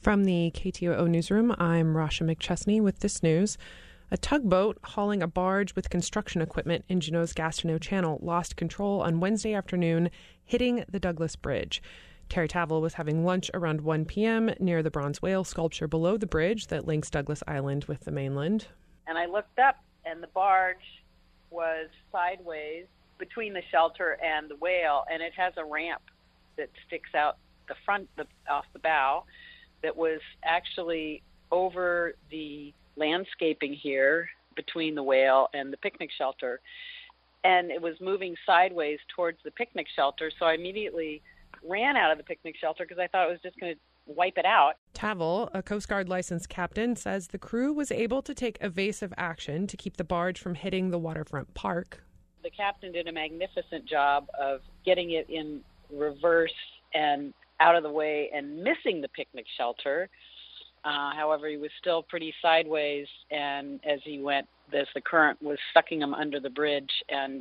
From the KTOO newsroom, I'm Rasha McChesney with this news. A tugboat hauling a barge with construction equipment in Juneau's Gastineau Channel lost control on Wednesday afternoon, hitting the Douglas Bridge. Terry Tavel was having lunch around 1 p.m. near the bronze whale sculpture below the bridge that links Douglas Island with the mainland. And I looked up, and the barge was sideways between the shelter and the whale, and it has a ramp that sticks out the front, off the bow, that was actually over the landscaping here between the whale and the picnic shelter. And it was moving sideways towards the picnic shelter, so I immediately ran out of the picnic shelter because I thought it was just going to wipe it out. Tavel, a Coast Guard licensed captain, says the crew was able to take evasive action to keep the barge from hitting the waterfront park. The captain did a magnificent job of getting it in reverse and out of the way and missing the picnic shelter. However, he was still pretty sideways, and as he went, the current was sucking him under the bridge, and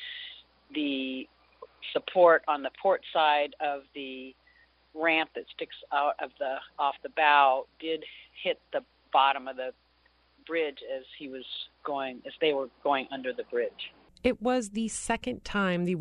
the support on the port side of the ramp that sticks out of off the bow did hit the bottom of the bridge as they were going under the bridge. It was the second time the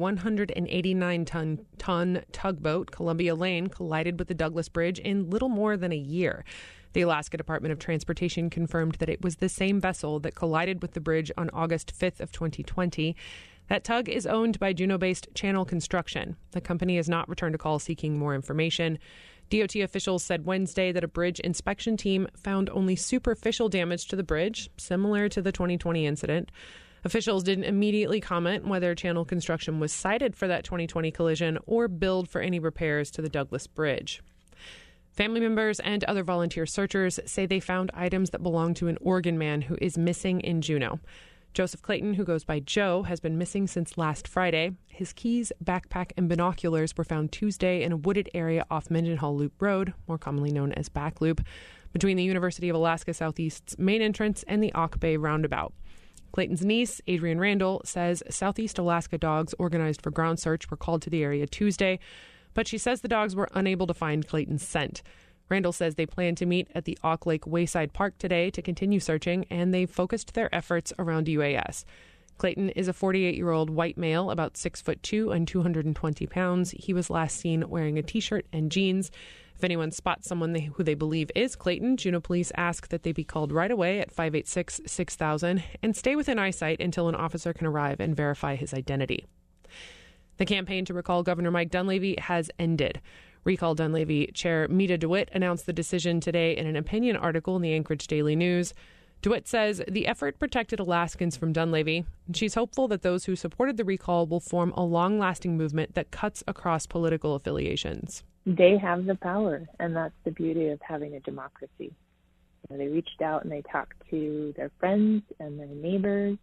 189-ton tugboat Columbia Lane collided with the Douglas Bridge in little more than a year. The Alaska Department of Transportation confirmed that it was the same vessel that collided with the bridge on August 5th of 2020. That tug is owned by Juneau-based Channel Construction. The company has not returned a call seeking more information. DOT officials said Wednesday that a bridge inspection team found only superficial damage to the bridge, similar to the 2020 incident. Officials didn't immediately comment whether Channel Construction was cited for that 2020 collision or billed for any repairs to the Douglas Bridge. Family members and other volunteer searchers say they found items that belong to an Oregon man who is missing in Juneau. Joseph Clayton, who goes by Joe, has been missing since last Friday. His keys, backpack, and binoculars were found Tuesday in a wooded area off Mendenhall Loop Road, more commonly known as Back Loop, between the University of Alaska Southeast's main entrance and the Auk Bay roundabout. Clayton's niece, Adrienne Randall, says Southeast Alaska dogs organized for ground search were called to the area Tuesday, but she says the dogs were unable to find Clayton's scent. Randall says they plan to meet at the Auk Lake Wayside Park today to continue searching, and they focused their efforts around UAS. Clayton is a 48-year-old white male, about 6'2" and 220 pounds. He was last seen wearing a T-shirt and jeans. If anyone spots someone who they believe is Clayton, Juneau police ask that they be called right away at 586-6000 and stay within eyesight until an officer can arrive and verify his identity. The campaign to recall Governor Mike Dunleavy has ended. Recall Dunleavy Chair Meta DeWitt announced the decision today in an opinion article in the Anchorage Daily News. DeWitt says the effort protected Alaskans from Dunleavy, and she's hopeful that those who supported the recall will form a long-lasting movement that cuts across political affiliations. They have the power, and that's the beauty of having a democracy. They reached out and they talked to their friends and their neighbors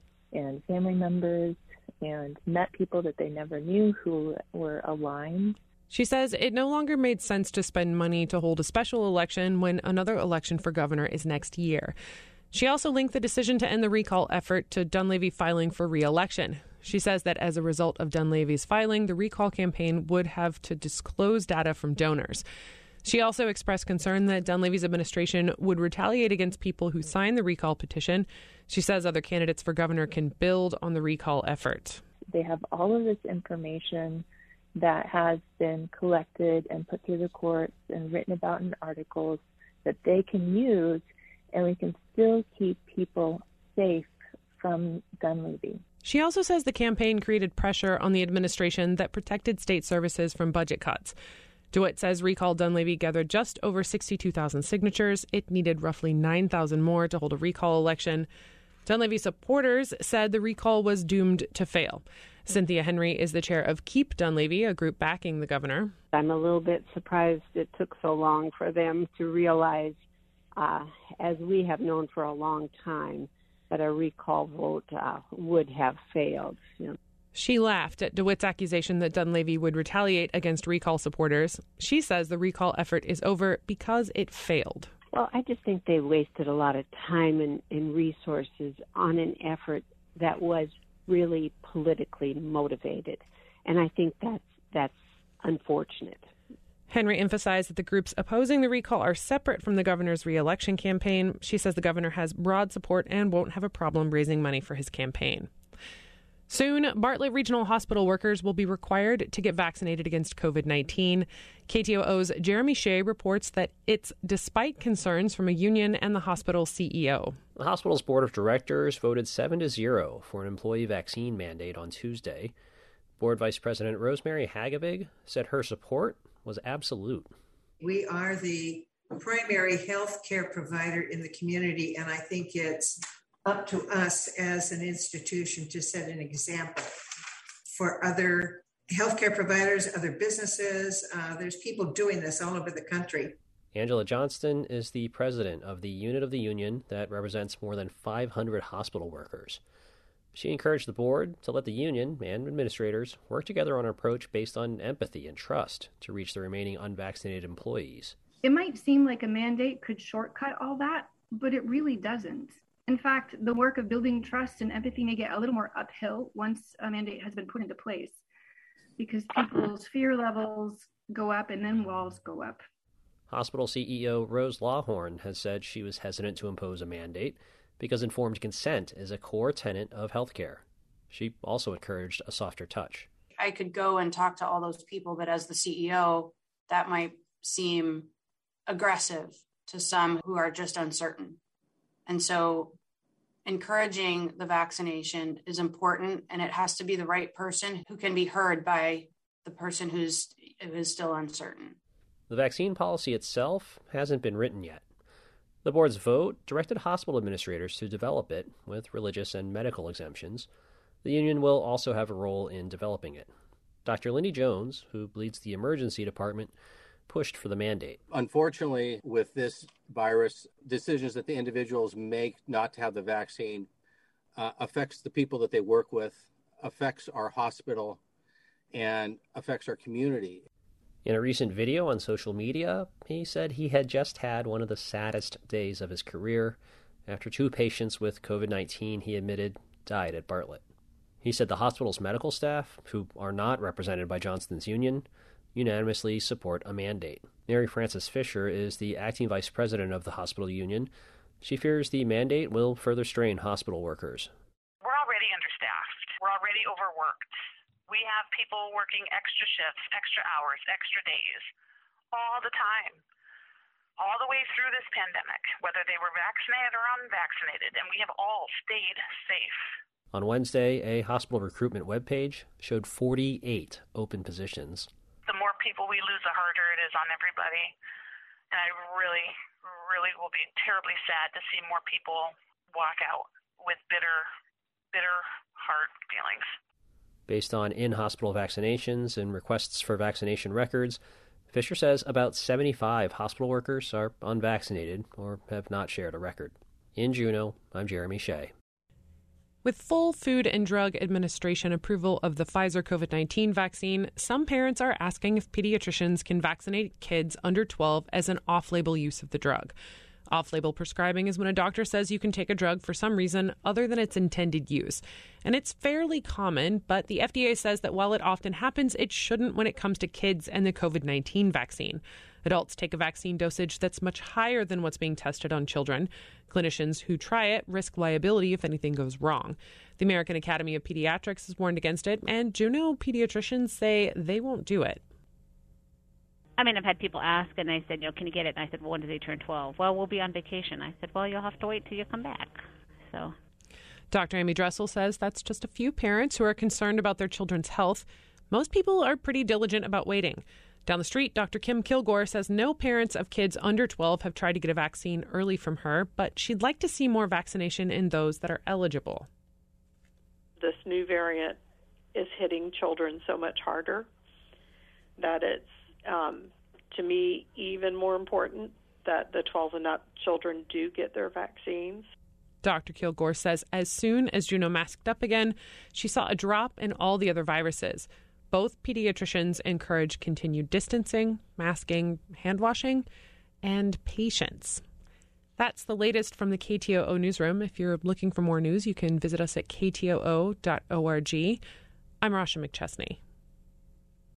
and family members and met people that they never knew who were aligned. She says it no longer made sense to spend money to hold a special election when another election for governor is next year. She also linked the decision to end the recall effort to Dunleavy filing for re-election. She says that as a result of Dunleavy's filing, the recall campaign would have to disclose data from donors. She also expressed concern that Dunleavy's administration would retaliate against people who signed the recall petition. She says other candidates for governor can build on the recall effort. They have all of this information that has been collected and put through the courts and written about in articles that they can use, and we can still keep people safe from Dunleavy. She also says the campaign created pressure on the administration that protected state services from budget cuts. DeWitt says Recall Dunleavy gathered just over 62,000 signatures. It needed roughly 9,000 more to hold a recall election. Dunleavy supporters said the recall was doomed to fail. Cynthia Henry is the chair of Keep Dunleavy, a group backing the governor. I'm a little bit surprised it took so long for them to realize, as we have known for a long time, that a recall vote would have failed. She laughed at DeWitt's accusation that Dunleavy would retaliate against recall supporters. She says the recall effort is over because it failed. Well, I just think they wasted a lot of time and resources on an effort that was really politically motivated. And I think that's unfortunate. Henry emphasized that the groups opposing the recall are separate from the governor's re-election campaign. She says the governor has broad support and won't have a problem raising money for his campaign. Soon, Bartlett Regional Hospital workers will be required to get vaccinated against COVID-19. KTOO's Jeremy Shea reports that it's despite concerns from a union and the hospital's CEO. The hospital's board of directors voted 7-0 for an employee vaccine mandate on Tuesday. Board Vice President Rosemary Hagabig said her support was absolute. We are the primary health care provider in the community, and I think it's up to us as an institution to set an example for other healthcare providers, other businesses. There's people doing this all over the country. Angela Johnston is the president of the unit of the union that represents more than 500 hospital workers. She encouraged the board to let the union and administrators work together on an approach based on empathy and trust to reach the remaining unvaccinated employees. It might seem like a mandate could shortcut all that, but it really doesn't. In fact, the work of building trust and empathy may get a little more uphill once a mandate has been put into place, because people's fear levels go up and then walls go up. Hospital CEO Rose Lawhorn has said she was hesitant to impose a mandate because informed consent is a core tenet of healthcare. She also encouraged a softer touch. I could go and talk to all those people, but as the CEO, that might seem aggressive to some who are just uncertain. And so encouraging the vaccination is important, and it has to be the right person who can be heard by the person who is still uncertain. The vaccine policy itself hasn't been written yet. The board's vote directed hospital administrators to develop it with religious and medical exemptions. The union will also have a role in developing it. Dr. Lindy Jones, who leads the emergency department, pushed for the mandate. Unfortunately, with this virus, decisions that the individuals make not to have the vaccine affects the people that they work with, affects our hospital, and affects our community. In a recent video on social media, he said he had just had one of the saddest days of his career after 2 patients with COVID-19 he admitted died at Bartlett. He said the hospital's medical staff, who are not represented by Johnston's union, unanimously support a mandate. Mary Frances Fisher is the acting vice president of the hospital union. She fears the mandate will further strain hospital workers. We're already understaffed. We're already overworked. We have people working extra shifts, extra hours, extra days, all the time, all the way through this pandemic, whether they were vaccinated or unvaccinated, and we have all stayed safe. On Wednesday, a hospital recruitment webpage showed 48 open positions. The more people we lose, the harder it is on everybody. And I really, really will be terribly sad to see more people walk out with bitter heart feelings. Based on in-hospital vaccinations and requests for vaccination records, Fisher says about 75 hospital workers are unvaccinated or have not shared a record. In Juneau, I'm Jeremy Shea. With full Food and Drug Administration approval of the Pfizer COVID-19 vaccine, some parents are asking if pediatricians can vaccinate kids under 12 as an off-label use of the drug. Off-label prescribing is when a doctor says you can take a drug for some reason other than its intended use. And it's fairly common, but the FDA says that while it often happens, it shouldn't when it comes to kids and the COVID-19 vaccine. Adults take a vaccine dosage that's much higher than what's being tested on children. Clinicians who try it risk liability if anything goes wrong. The American Academy of Pediatrics has warned against it, and Juneau pediatricians say they won't do it. I mean, I've had people ask, and I said, can you get it? And I said, well, when do they turn 12? Well, we'll be on vacation. I said, well, you'll have to wait till you come back. So, Dr. Amy Dressel says that's just a few parents who are concerned about their children's health. Most people are pretty diligent about waiting. Down the street, Dr. Kim Kilgore says no parents of kids under 12 have tried to get a vaccine early from her, but she'd like to see more vaccination in those that are eligible. This new variant is hitting children so much harder that it's, to me, even more important that the 12 and up children do get their vaccines. Dr. Kilgore says as soon as Juneau masked up again, she saw a drop in all the other viruses. Both pediatricians encourage continued distancing, masking, hand washing, and patience. That's the latest from the KTOO newsroom. If you're looking for more news, you can visit us at ktoo.org. I'm Rasha McChesney.